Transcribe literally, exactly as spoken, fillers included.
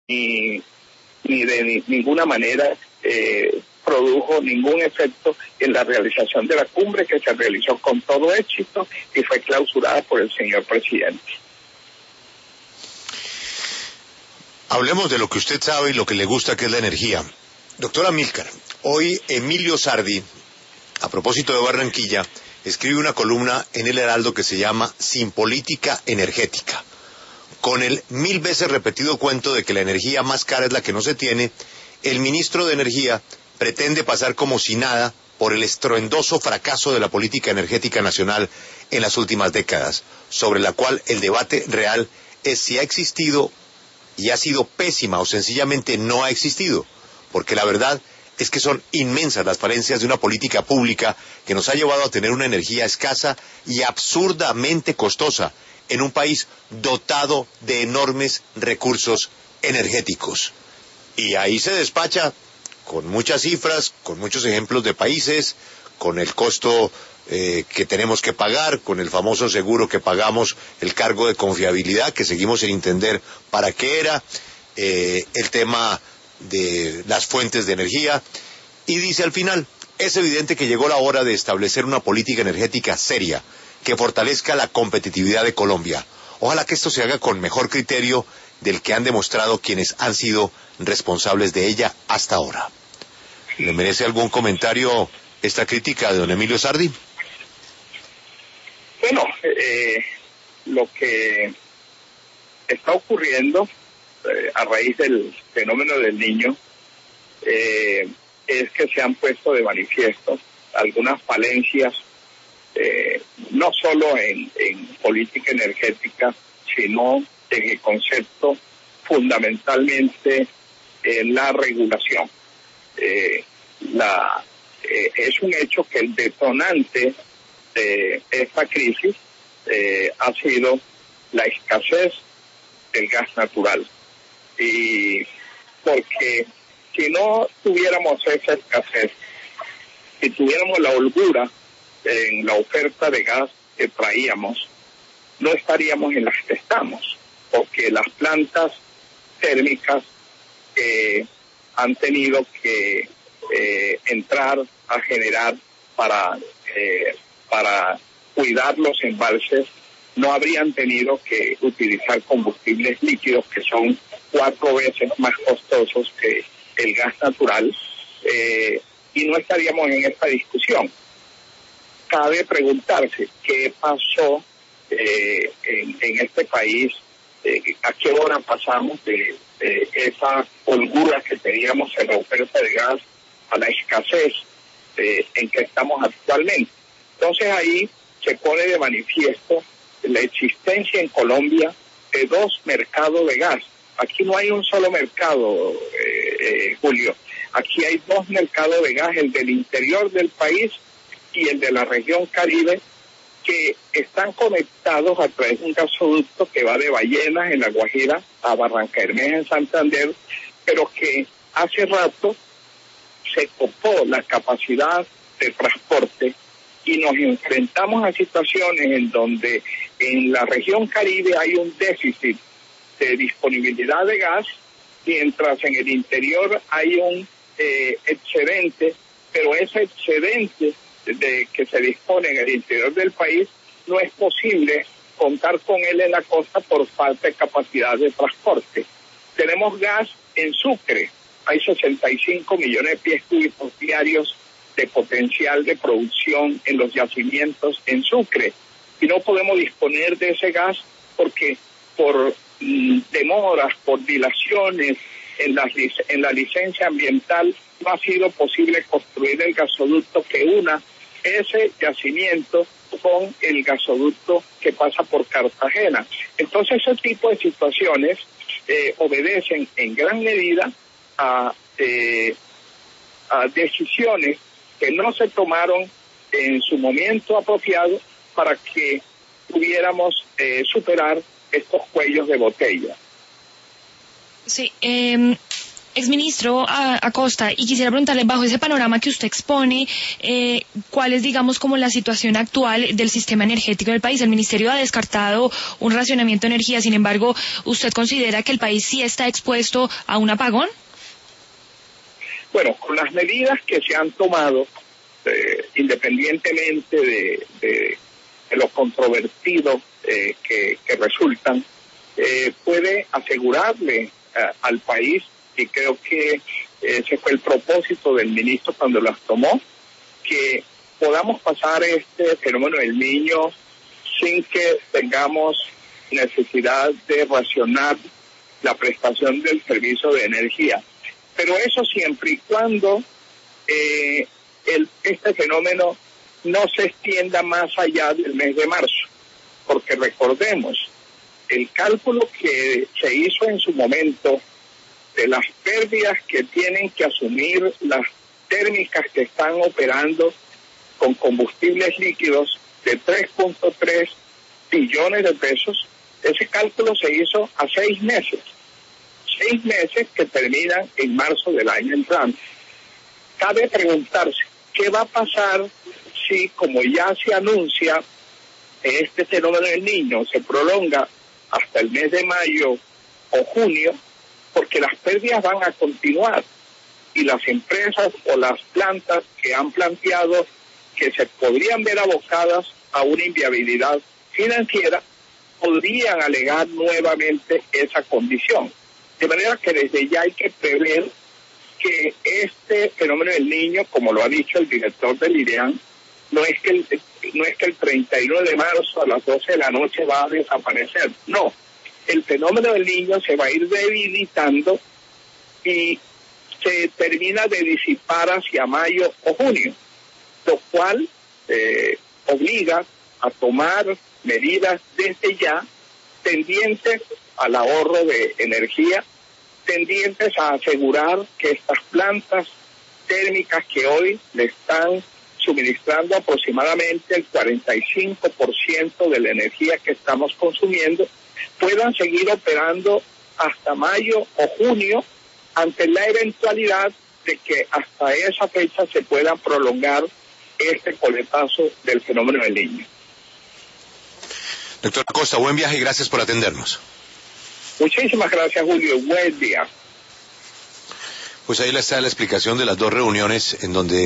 ni, ni de ni, ninguna manera eh, produjo ningún efecto en la realización de la cumbre, que se realizó con todo éxito y fue clausurada por el señor presidente. Hablemos de lo que usted sabe y lo que le gusta, que es la energía. Doctora Amílcar, hoy Emilio Sardi, a propósito de Barranquilla, escribe una columna en El Heraldo que se llama Sin política energética, con el mil veces repetido cuento de que la energía más cara es la que no se tiene. El ministro de Energía pretende pasar como si nada por el estruendoso fracaso de la política energética nacional en las últimas décadas, sobre la cual el debate real es si ha existido y ha sido pésima o sencillamente no ha existido, porque la verdad es que son inmensas las falencias de una política pública que nos ha llevado a tener una energía escasa y absurdamente costosa en un país dotado de enormes recursos energéticos. Y ahí se despacha con muchas cifras, con muchos ejemplos de países, con el costo eh, que tenemos que pagar, con el famoso seguro que pagamos, el cargo de confiabilidad, que seguimos sin entender para qué era, eh, el tema de las fuentes de energía, y dice al final, es evidente que llegó la hora de establecer una política energética seria, que fortalezca la competitividad de Colombia. Ojalá que esto se haga con mejor criterio del que han demostrado quienes han sido responsables de ella hasta ahora. ¿Le merece algún comentario esta crítica de don Emilio Sardi? Bueno, eh, lo que está ocurriendo eh, a raíz del fenómeno del Niño eh, es que se han puesto de manifiesto algunas falencias, eh, no solo en, en política energética, sino en el concepto fundamentalmente en la regulación. Eh, la, eh, es un hecho que el detonante de esta crisis eh, ha sido la escasez del gas natural. Y porque si no tuviéramos esa escasez, si tuviéramos la holgura en la oferta de gas que traíamos, no estaríamos en las que estamos, porque las plantas térmicas eh, han tenido que eh, entrar a generar para, eh, para cuidar los embalses, no habrían tenido que utilizar combustibles líquidos que son cuatro veces más costosos que el gas natural, eh, y no estaríamos en esta discusión. Cabe preguntarse qué pasó eh, en, en este país, eh, a qué hora pasamos de, de esa holgura que teníamos en la oferta de gas a la escasez eh, en que estamos actualmente. Entonces ahí se pone de manifiesto la existencia en Colombia de dos mercados de gas. Aquí no hay un solo mercado, eh, eh, Julio. Aquí hay dos mercados de gas, el del interior del país y el de la región Caribe, que están conectados a través de un gasoducto que va de Ballenas, en La Guajira, a Barranca Bermeja, en Santander, pero que hace rato se copó la capacidad de transporte y nos enfrentamos a situaciones en donde en la región Caribe hay un déficit de disponibilidad de gas, mientras en el interior hay un eh, excedente, pero ese excedente de que se dispone en el interior del país no es posible contar con él en la costa por falta de capacidad de transporte. Tenemos gas en Sucre, hay sesenta y cinco millones de pies cúbicos diarios de potencial de producción en los yacimientos en Sucre, y no podemos disponer de ese gas porque por mm, demoras, por dilaciones en la, en la licencia ambiental, no ha sido posible construir el gasoducto que una ese yacimiento con el gasoducto que pasa por Cartagena. Entonces ese tipo de situaciones eh, obedecen en gran medida a, eh, a decisiones que no se tomaron en su momento apropiado para que pudiéramos eh, superar estos cuellos de botella. Sí, eh, Exministro Acosta, y quisiera preguntarle, bajo ese panorama que usted expone, eh, ¿cuál es, digamos, como la situación actual del sistema energético del país? El Ministerio ha descartado un racionamiento de energía, sin embargo, ¿usted considera que el país sí está expuesto a un apagón? Bueno, con las medidas que se han tomado, eh, independientemente de, de, de lo controvertido eh, que, que resultan, eh, puede asegurarle eh, al país, y creo que ese fue el propósito del ministro cuando las tomó, que podamos pasar este fenómeno del Niño sin que tengamos necesidad de racionar la prestación del servicio de energía. Pero eso siempre y cuando eh, el, este fenómeno no se extienda más allá del mes de marzo, porque recordemos, el cálculo que se hizo en su momento de las pérdidas que tienen que asumir las térmicas que están operando con combustibles líquidos de tres punto tres billones de pesos, ese cálculo se hizo a seis meses, seis meses que terminan en marzo del año entrante. Cabe preguntarse, ¿qué va a pasar si, como ya se anuncia, este fenómeno del Niño se prolonga hasta el mes de mayo o junio? Porque las pérdidas van a continuar y las empresas o las plantas que han planteado que se podrían ver abocadas a una inviabilidad financiera podrían alegar nuevamente esa condición. De manera que desde ya hay que prever que este fenómeno del Niño, como lo ha dicho el director del IDEAM, no es que el, no es que el treinta y uno de marzo a las doce de la noche va a desaparecer, no. El fenómeno del Niño se va a ir debilitando y se termina de disipar hacia mayo o junio, lo cual eh, obliga a tomar medidas desde ya tendientes al ahorro de energía, tendientes a asegurar que estas plantas térmicas que hoy le están suministrando aproximadamente el cuarenta y cinco por ciento de la energía que estamos consumiendo, puedan seguir operando hasta mayo o junio ante la eventualidad de que hasta esa fecha se pueda prolongar este coletazo del fenómeno del Niño. Doctor Acosta, buen viaje y gracias por atendernos. Muchísimas gracias, Julio. Buen día. Pues ahí está la explicación de las dos reuniones en donde